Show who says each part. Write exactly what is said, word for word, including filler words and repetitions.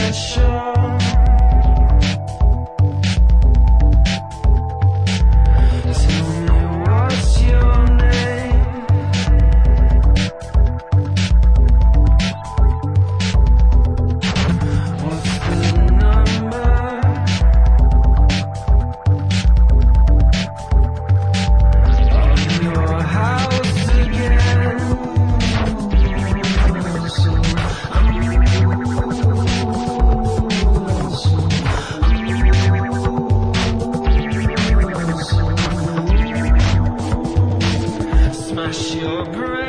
Speaker 1: special. Tell me what's your name? What's the number? Of your house again? Smash your brain.